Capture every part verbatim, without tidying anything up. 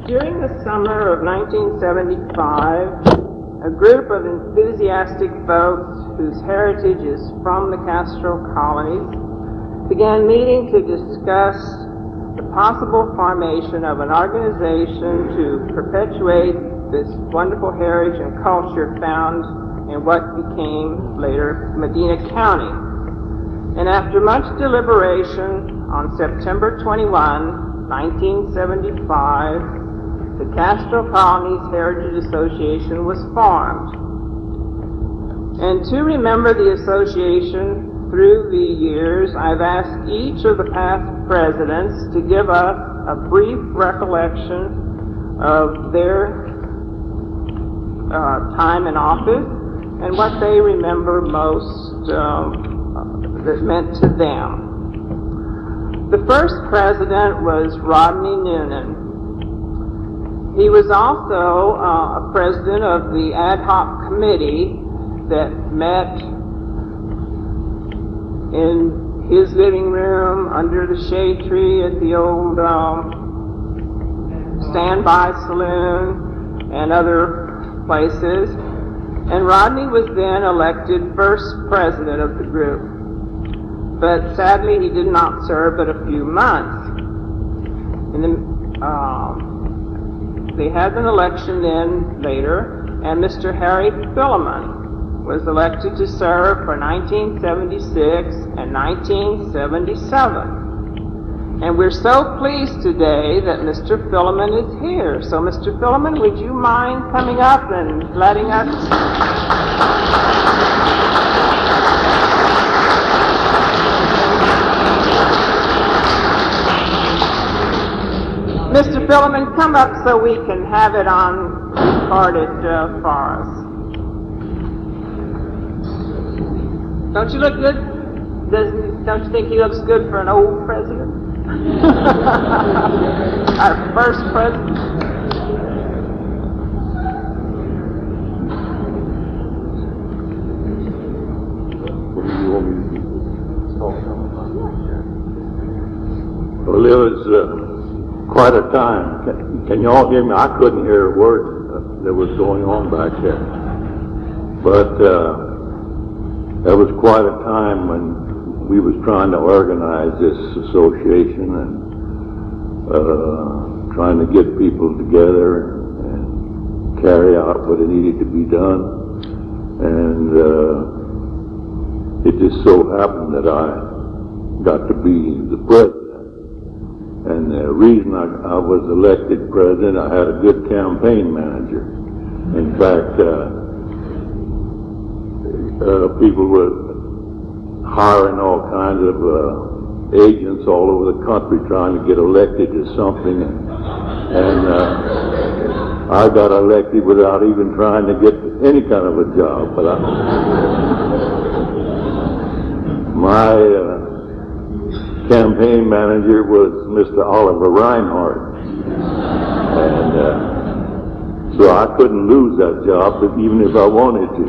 During the summer of nineteen seventy-five, a group of enthusiastic folks whose heritage is from the Castro colonies began meeting to discuss the possible formation of an organization to perpetuate this wonderful heritage and culture found in what became later Medina County. And after much deliberation, on September twenty-first, nineteen seventy-five, the Castro Colonies Heritage Association was formed. And to remember the association through the years, I've asked each of the past presidents to give us a brief recollection of their uh, time in office and what they remember most um, that meant to them. The first president was Rodney Noonan. He was also uh, a president of the ad hoc committee that met in his living room under the shade tree at the old um, Standby Saloon and other places. And Rodney was then elected first president of the group. But sadly, he did not serve but a few months. In the, um, They had an election then later, and Mister Harry Philemon was elected to serve for nineteen seventy-six and nineteen seventy-seven. And we're so pleased today that Mister Philemon is here. So Mister Philemon, would you mind coming up and letting us... Mister Philemon, come up so we can have it on recorded uh, for us. Don't you look good? Doesn't, don't you think he looks good for an old president? Our first president. Well, it was... Uh, Quite a time. Can, can you all hear me? I couldn't hear a word that was going on back there. But uh, that was quite a time when we was trying to organize this association and uh, trying to get people together and carry out what it needed to be done. And uh, it just so happened that I got to be the president. And the reason I, I was elected president, I had a good campaign manager. In fact, uh, uh, people were hiring all kinds of uh, agents all over the country trying to get elected to something. And, and uh, I got elected without even trying to get any kind of a job. But I, my... Uh, campaign manager was Mister Oliver Reinhardt, and uh, so I couldn't lose that job, but even if I wanted to.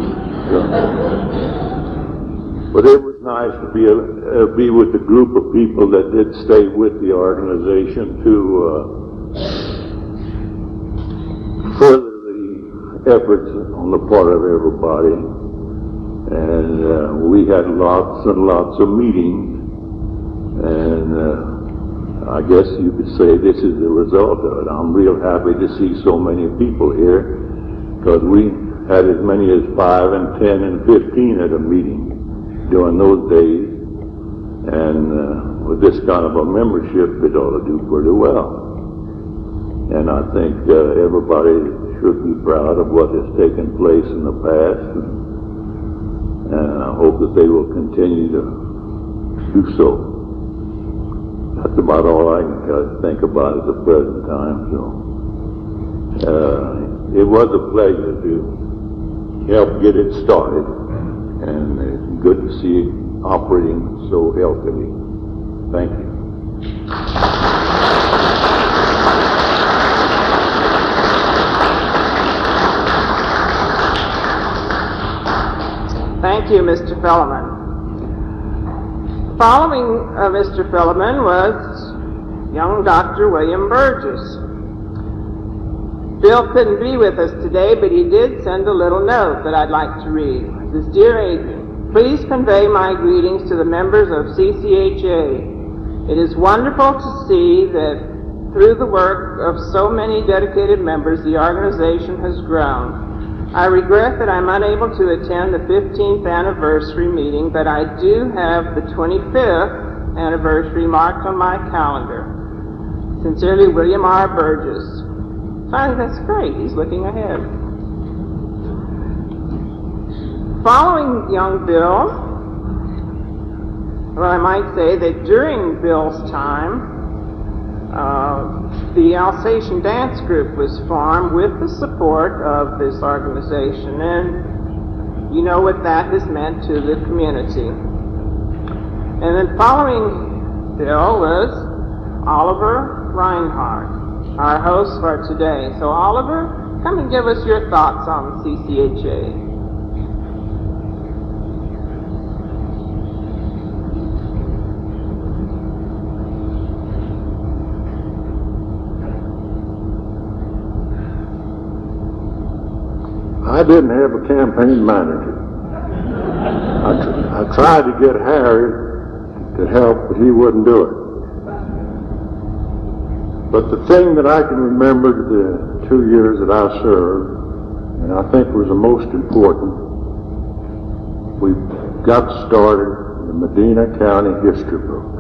So. But it was nice to be uh, be with a group of people that did stay with the organization to uh, further the efforts on the part of everybody, and uh, we had lots and lots of meetings. And uh, I guess you could say this is the result of it. I'm real happy to see so many people here, because we had as many as five and ten and fifteen at a meeting during those days. And uh, with this kind of a membership, it ought to do pretty well. And I think uh, everybody should be proud of what has taken place in the past. And I hope that they will continue to do so. That's about all I can uh, think about at the present time. So uh, it was a pleasure to help get it started, and it's good to see it operating so healthily. Thank you. Thank you, Mister Philemon. Following uh, Mister Philemon was young Doctor William Burgess. Bill couldn't be with us today, but he did send a little note that I'd like to read. It says, "Dear Adrian, please convey my greetings to the members of C C H A. It is wonderful to see that through the work of so many dedicated members, the organization has grown. I regret that I'm unable to attend the fifteenth anniversary meeting, but I do have the twenty-fifth anniversary marked on my calendar. Sincerely, William R. Burgess." I think that's great. He's looking ahead. Following young Bill, well, I might say that during Bill's time, uh, the Alsatian Dance Group was formed with the support of this organization, and you know what that has meant to the community. And then following Bill was Oliver Reinhardt, our host for today. So Oliver, come and give us your thoughts on C C H A. I didn't have a campaign manager. I, tr- I tried to get Harry to help, but he wouldn't do it. But the thing that I can remember the two years that I served, and I think was the most important, we got started the Medina County History Book.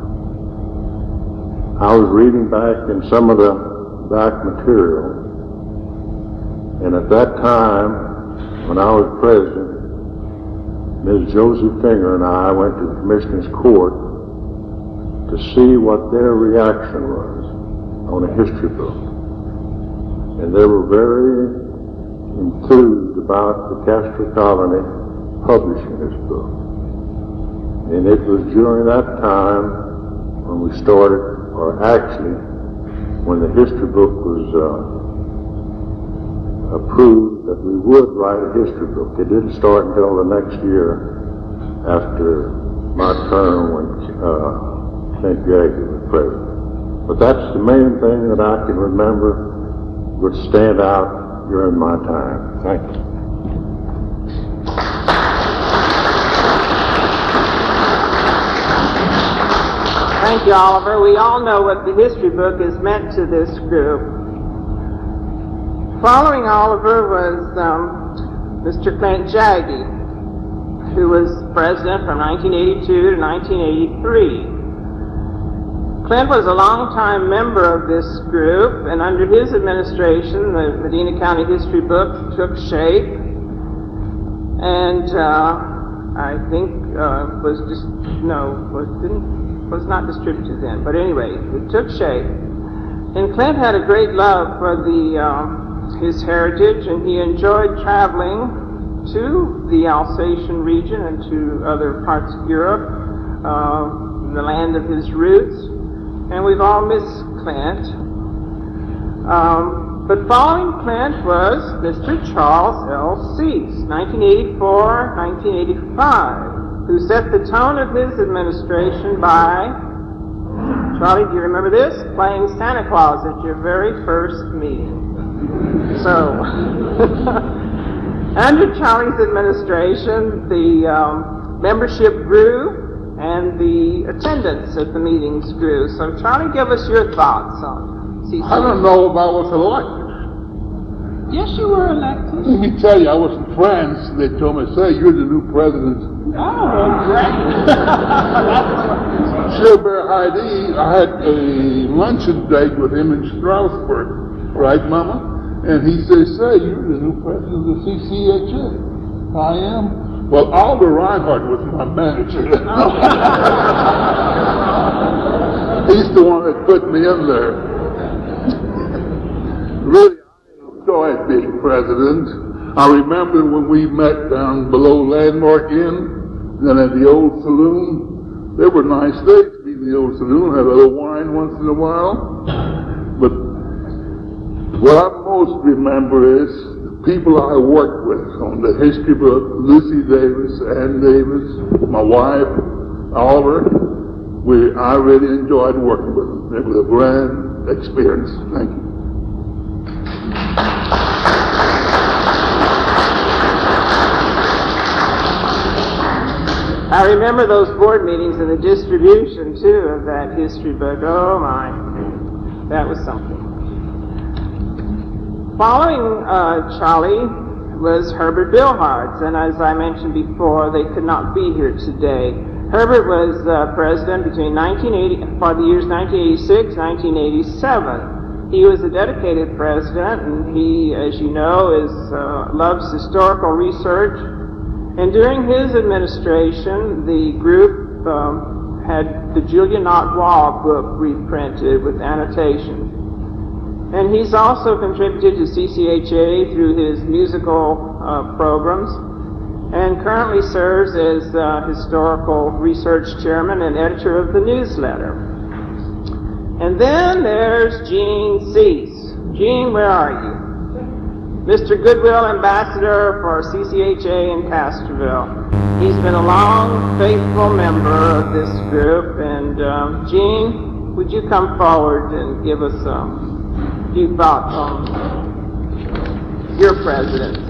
I was reading back in some of the back material, and at that time, when I was president, Miz Josie Finger and I went to the Commissioner's Court to see what their reaction was on a history book. And they were very enthused about the Castro Colony publishing this book. And it was during that time when we started, or actually, when the history book was uh, approved that we would write a history book. It didn't start until the next year after my term when uh, Clint Gagey was president. But that's the main thing that I can remember would stand out during my time. Thank you. Thank you, Oliver. We all know what the history book has meant to this group. Following Oliver was um, Mister Clint Jagey, who was president from nineteen eighty-two to nineteen eighty-three. Clint was a longtime member of this group, and under his administration, the Medina County History Book took shape, and uh, I think uh, was just no was didn't was not distributed then. But anyway, it took shape, and Clint had a great love for the. Uh, his heritage, and he enjoyed traveling to the Alsatian region and to other parts of Europe, uh, the land of his roots, and we've all missed Clint. Um, but following Clint was Mister Charles L. Cease, nineteen eighty-four to nineteen eighty-five, who set the tone of his administration by, Charlie, do you remember this? Playing Santa Claus at your very first meeting. So, under Charlie's administration, the um, membership grew and the attendance at the meetings grew. So, Charlie, give us your thoughts on C C. I don't know if I was elected. Yes, you were elected. Let me tell you, I was in France. They told me, say, you're the new president. Oh, great. Gilbert Heidi, I had a luncheon date with him in Strasbourg. Right, Mama? And he says, say, you're the new president of the C C H A. I am. Well, Oliver Reinhardt was my manager. He's the one that put me in there. Really, I enjoyed being president. I remember when we met down below Landmark Inn, then at the old saloon. There were nice days to be in the old saloon, have a little wine once in a while. But what I most remember is the people I worked with on the history book, Lucy Davis, Ann Davis, my wife, Oliver. We, I really enjoyed working with them. It was a grand experience. Thank you. I remember those board meetings and the distribution, too, of that history book. Oh, my. That was something. Following uh, Charlie was Herbert Bilharz, and as I mentioned before, they could not be here today. Herbert was uh, president between nineteen eighty, for the years nineteen eighty-six, nineteen eighty-seven. He was a dedicated president, and he, as you know, is uh, loves historical research. And during his administration, the group um, had the Julia Nottwall book reprinted with annotations. And he's also contributed to C C H A through his musical uh, programs, and currently serves as uh, historical research chairman and editor of the newsletter. And then there's Gene Cease. Gene, where are you? Mister Goodwill Ambassador for C C H A in Castroville. He's been a long, faithful member of this group. And um, Gene, would you come forward and give us um, a few thoughts on your presidency?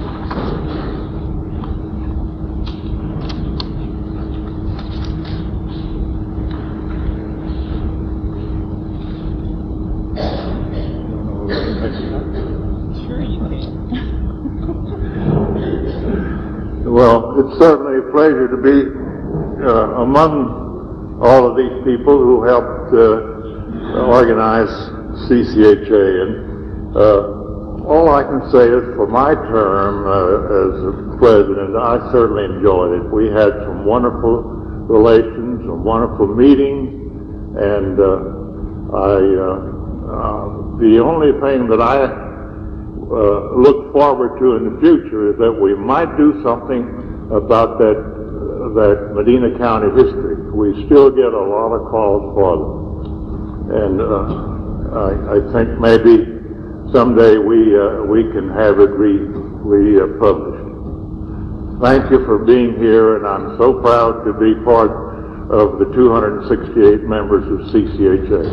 Well, it's certainly a pleasure to be uh, among all of these people who helped uh, organize C C H A. And uh, all I can say is for my term uh, as president, I certainly enjoyed it. We had some wonderful relations, some wonderful meetings, and uh, I, uh, uh, the only thing that I Uh, look forward to in the future is that we might do something about that uh, that Medina County history. We still get a lot of calls for them, and uh, I, I think maybe someday we uh, we can have it re republished. Thank you for being here, and I'm so proud to be part of the two hundred sixty-eight members of C C H A.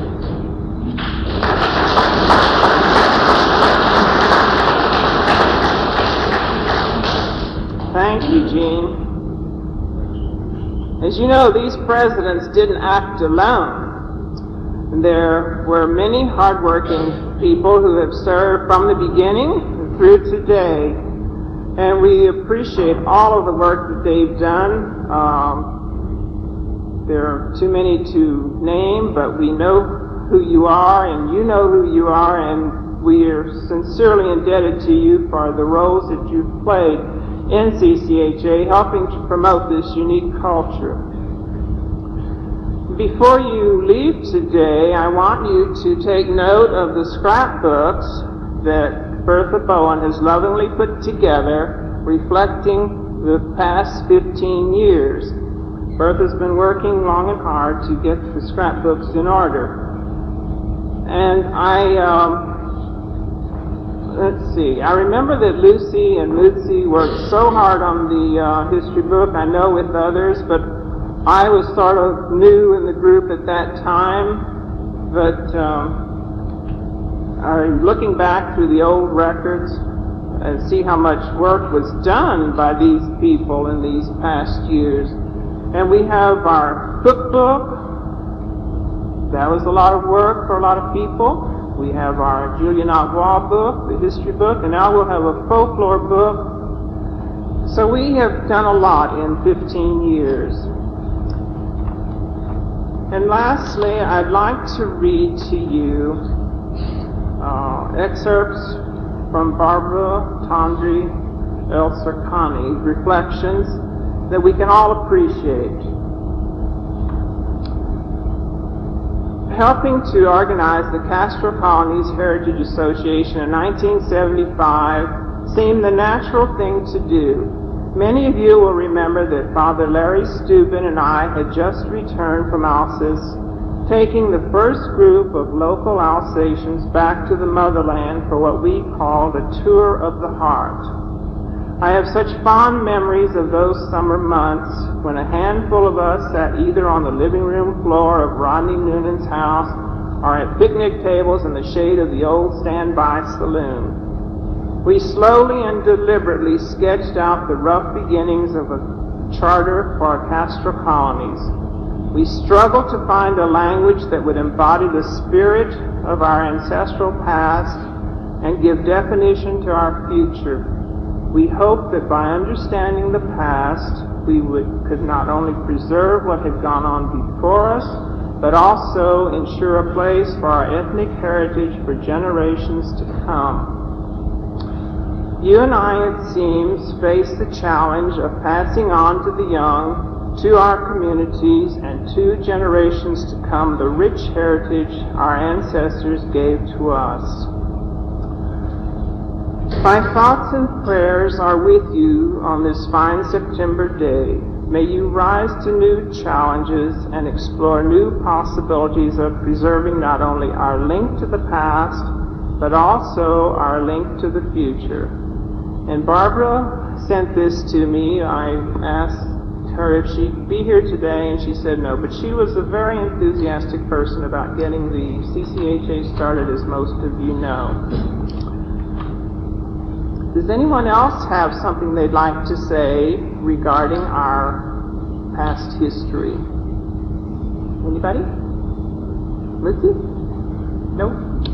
Thank you, Gene. As you know, these presidents didn't act alone. There were many hardworking people who have served from the beginning through today, and we appreciate all of the work that they've done. Um, there are too many to name, but we know who you are, and you know who you are, and we are sincerely indebted to you for the roles that you've played in C C H A, helping to promote this unique culture. Before you leave today, I want you to take note of the scrapbooks that Bertha Bowen has lovingly put together, reflecting the past fifteen years. Bertha's been working long and hard to get the scrapbooks in order. And I, um, Let's see. I remember that Lucy and Lucy worked so hard on the uh, history book, I know with others, but I was sort of new in the group at that time. But um, I'm looking back through the old records and see how much work was done by these people in these past years. And we have our cookbook. That was a lot of work for a lot of people. We have our Julia Nottwall book, the history book, and now we'll have a folklore book. So we have done a lot in fifteen years. And lastly, I'd like to read to you uh, excerpts from Barbara Tondri El-Serkani, reflections that we can all appreciate. Helping to organize the Castro Colonies Heritage Association in nineteen seventy-five seemed the natural thing to do. Many of you will remember that Father Larry Steuben and I had just returned from Alsace, taking the first group of local Alsatians back to the motherland for what we called a tour of the heart. I have such fond memories of those summer months when a handful of us sat either on the living room floor of Rodney Noonan's house or at picnic tables in the shade of the old standby saloon. We slowly and deliberately sketched out the rough beginnings of a charter for our Castro colonies. We struggle to find a language that would embody the spirit of our ancestral past and give definition to our future. We hope that by understanding the past, we would, could not only preserve what had gone on before us, but also ensure a place for our ethnic heritage for generations to come. You and I, it seems, face the challenge of passing on to the young, to our communities, and to generations to come the rich heritage our ancestors gave to us. My thoughts and prayers are with you on this fine September day. May you rise to new challenges and explore new possibilities of preserving not only our link to the past, but also our link to the future. And Barbara sent this to me. I asked her if she'd be here today, and she said no, but she was a very enthusiastic person about getting the C C H A started, as most of you know. Does anyone else have something they'd like to say regarding our past history? Anybody? Lizzie? No?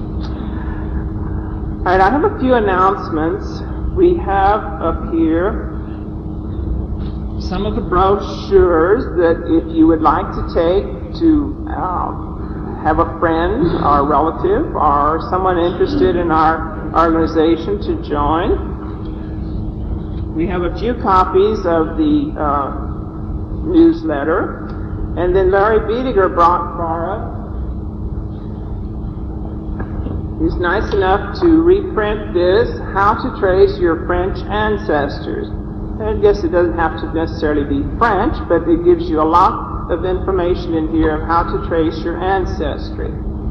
All right, I have a few announcements. We have up here some of the brochures that if you would like to take to uh, have a friend or a relative or someone interested in our organization to join. We have a few copies of the uh, newsletter, and then Larry Biediger brought for us. He's nice enough to reprint this, How to Trace Your French Ancestors. I guess it doesn't have to necessarily be French, but it gives you a lot of information in here of how to trace your ancestry.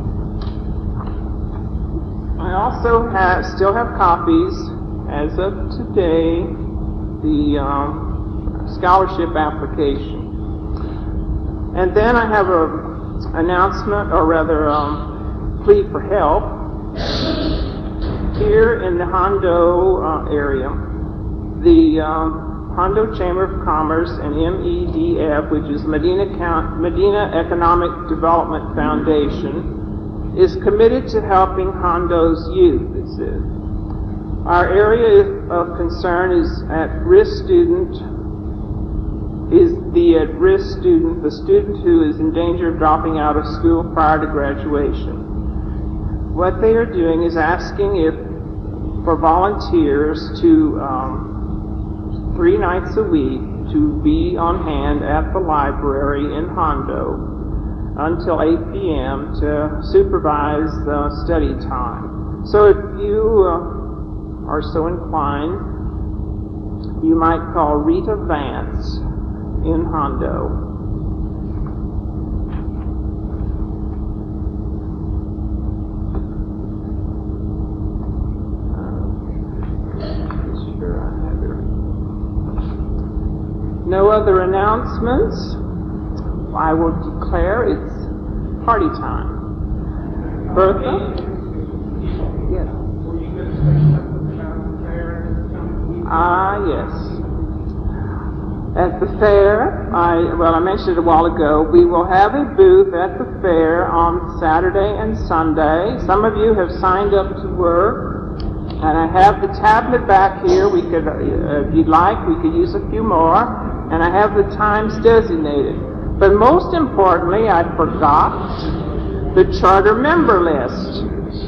I also have, still have copies, as of today, the um, scholarship application. And then I have an announcement, or rather um, plea for help. Here in the Hondo uh, area, the um, Hondo Chamber of Commerce and M E D F, which is Medina, Count, Medina Economic Development Foundation, is committed to helping Hondo's youth. This is. Our area of concern is at-risk student, is the at-risk student, the student who is in danger of dropping out of school prior to graduation. What they are doing is asking if for volunteers to um, three nights a week to be on hand at the library in Hondo until eight p m to supervise the study time. So if you uh, are so inclined, you might call Rita Vance in Hondo. No other announcements. I will declare it's party time. Bertha? Yes. Ah, yes. At the fair, I, well, I mentioned it a while ago, we will have a booth at the fair on Saturday and Sunday. Some of you have signed up to work, and I have the tablet back here. We could, uh, if you'd like, we could use a few more. And I have the times designated. But most importantly, I forgot the charter member list.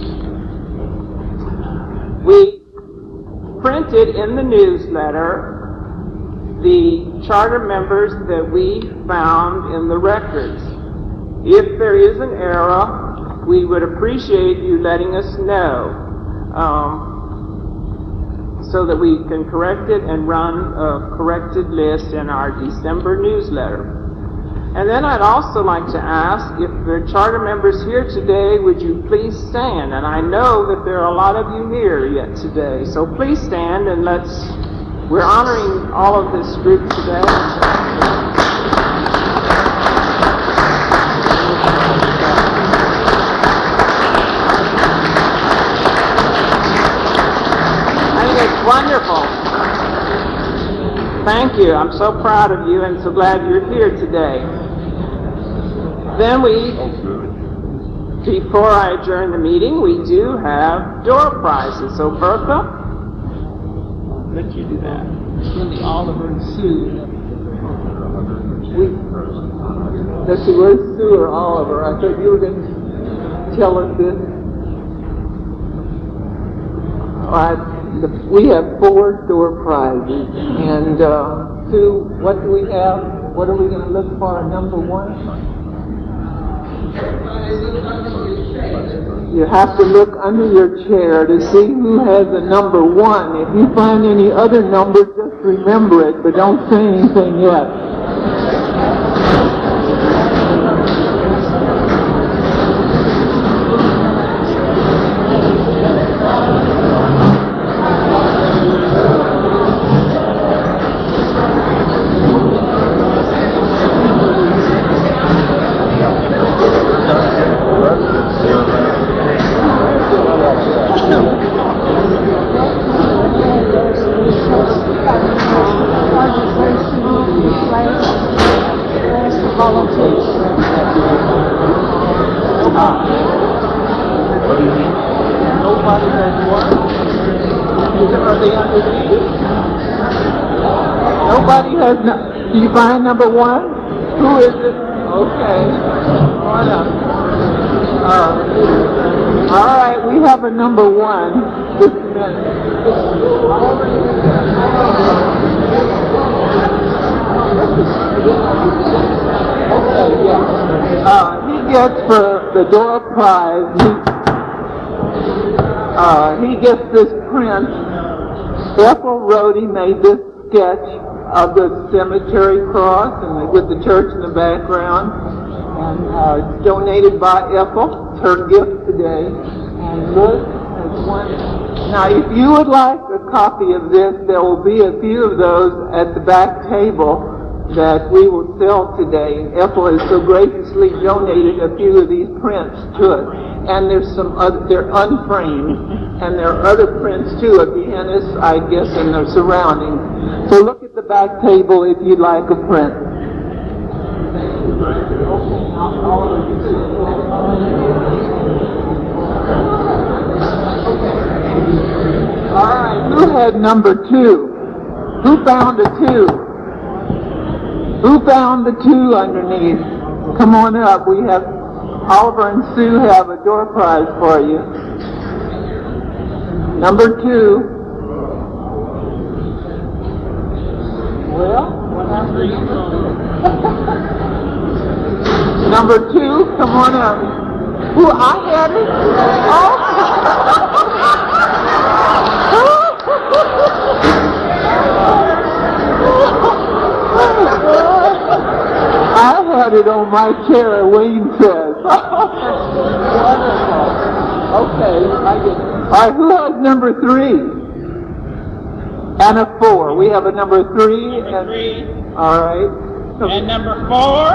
We printed in the newsletter the charter members that we found in the records. If there is an error, we would appreciate you letting us know. Um, so that we can correct it and run a corrected list in our December newsletter. And then I'd also like to ask if the charter members here today, would you please stand? And I know that there are a lot of you here yet today, so please stand and let's, we're honoring all of this group today. Wonderful. Thank you. I'm so proud of you and so glad you're here today. Then we, before I adjourn the meeting, we do have door prizes. So Bertha, I'll let you do that. Cindy, Oliver, and Sue. We, let's see, where's Sue or Oliver? I thought you were going to tell us this. All right, the, we have four door prizes. And uh, Sue, what do we have? What are we going to look for? Number one? You have to look under your chair to see who has a number one. If you find any other number, just remember it, but don't say anything yet. Nobody has one? Are they underneath? Nobody has no... Do you find number one? Who is it? Okay. Come on up. Uh, all right, we have a number one. Just a minute. Okay, yeah. Uh, he gets for the door prize, he, uh, he gets this print. Ethel Rhodey made this sketch of the cemetery cross and with the church in the background. And uh, it's donated by Ethel. It's her gift today. And Liz has one. Now, if you would like a copy of this, there will be a few of those at the back table that we will sell today. And Ethel has so graciously donated a few of these prints to us. And there's some other, they're unframed. And there are other prints too of Vienna, I guess, and their surroundings. So look at the back table if you'd like a print. All right, who had number two? Who found a two? Who found the two underneath? Come on up. We have Oliver and Sue have a door prize for you. Number two. Well, what number are you? Number two, come on up. Ooh, I had it. Oh. I had it on my chair, Wayne says. Wonderful. Okay, I get it. All right, who has number three? And a four. We have a number three. Number and, three. All right. And number four.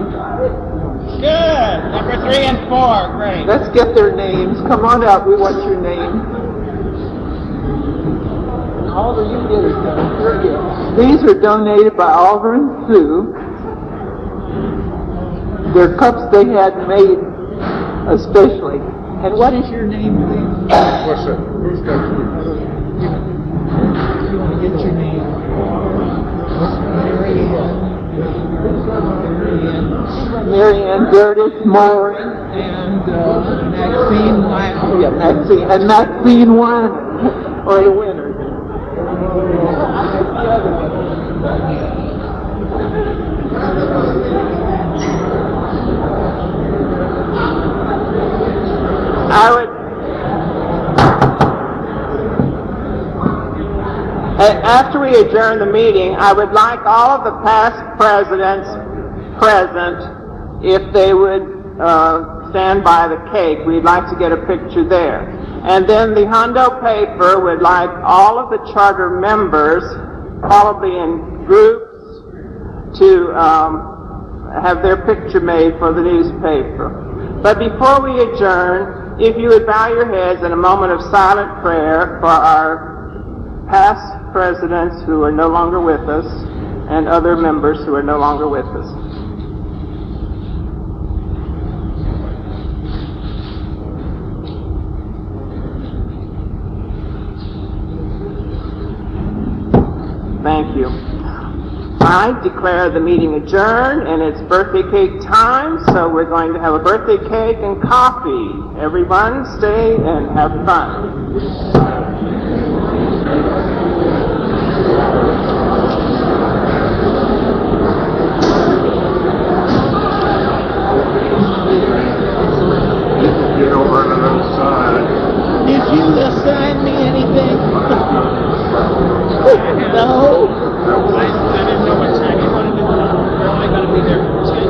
Good. Number three and four. Great. Let's get their names. Come on up. We want your name. Oliver, you get it done. Very good. These are donated by Oliver and Sue. They're cups they had made especially. And what is your name, please? What's that? Who's got two? You want to get your name? Mary Ann. Mary Ann Curtis Moore and uh, Maxine Wyman. Yeah, Maxine. And Maxine Wyman are the winners. I would, after we adjourn the meeting, I would like all of the past presidents present, if they would uh, stand by the cake. We'd like to get a picture there. And then the Hondo paper would like all of the charter members, probably in groups, to um, have their picture made for the newspaper. But before we adjourn, if you would bow your heads in a moment of silent prayer for our past presidents who are no longer with us and other members who are no longer with us. Thank you. I declare the meeting adjourned, and it's birthday cake time, so we're going to have a birthday cake and coffee. Everyone stay and have fun. Get over to the other side. Did you assign me anything? No. I, I didn't know what time you wanted to do. We're only going to be there for ten